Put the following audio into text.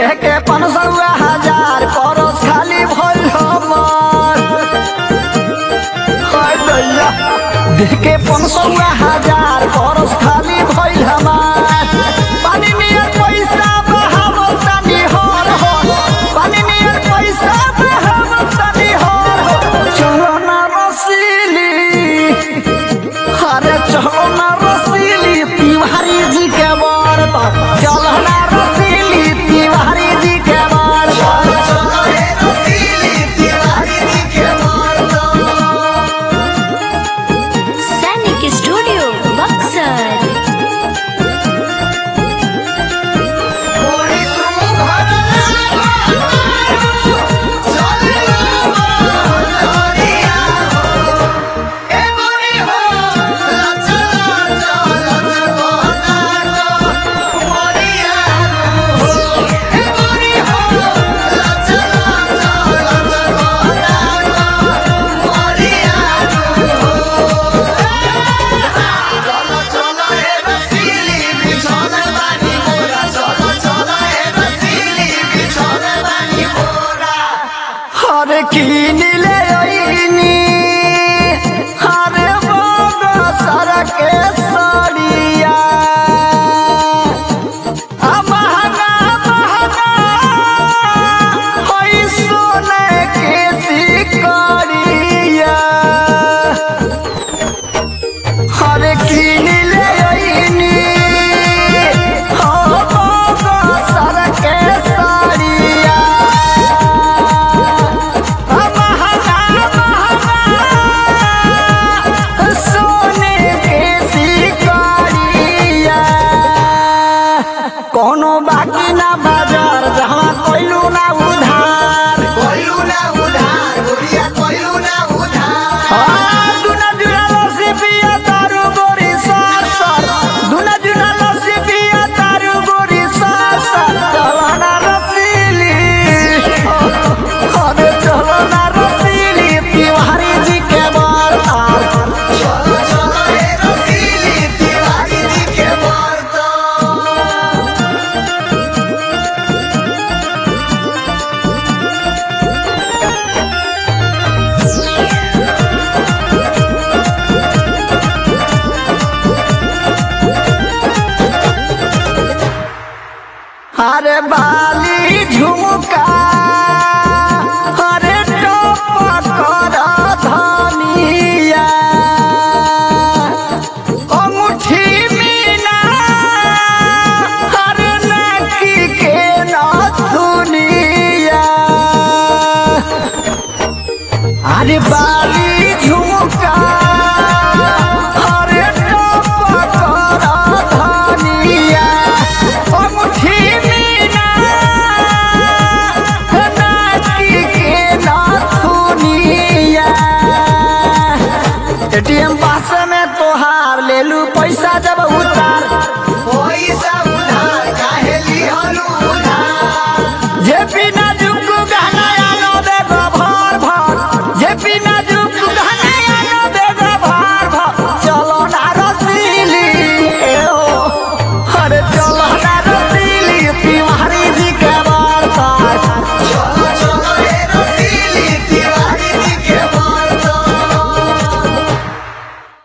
देखे 500,000 परस खाली भइल हमर हाय दैया देखे 500,000 परस खाली भइल हमार पानी नियर पैसा बहावल तनी हर हो पानी नियर पैसा बहावल तनी हर हो चलो ना रसीली अरे चलो ना रसीली तिवारी जी के बर चलो ना रसीली तिवारी जी के बर चलो हे रसीली तिवारी जी के बर सैनिक स्टूडियो बक्सर। हरे किनिले ओइनी हरे बोगा सारा के सड़िया महंगा महंगा होई सोने के सिकड़िया हरे किनिले ओइनी हो बोगा सारा के सड़िया कोनो बाकी ना बाजार जहाँ कोइलू ना उधार बुढ़िया कोइलू ना उधार दुना जुना लस्सी पिया तारू गोरी सार सार दुना जुना लस्सी पिया तारू गोरी सार सार चलो ना रसीली अरे चलो ना रसीली तिवारी जी के बर चलो चलो हे रसीली तिवारी जी के बर अरे बाली झुमका